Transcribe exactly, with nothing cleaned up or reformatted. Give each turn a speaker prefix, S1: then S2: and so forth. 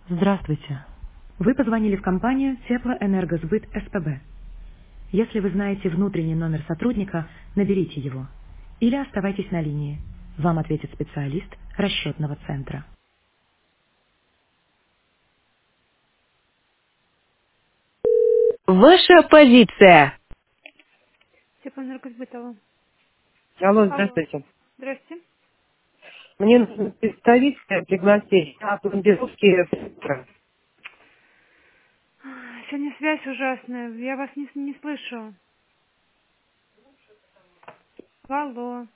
S1: Здравствуйте. Вы позвонили в компанию Теплоэнергосбыт СПБ. Если вы знаете внутренний номер сотрудника, наберите его. Или оставайтесь на линии. Вам ответит специалист расчетного центра. Ваша позиция.
S2: Теплоэнергосбытово.
S3: Алло,
S2: Алло.
S3: здравствуйте.
S2: Здрасте.
S3: Мне нужно представителя пригласить на пломбировки принтера.
S2: Сегодня связь ужасная. Я вас не, не слышу. Алло.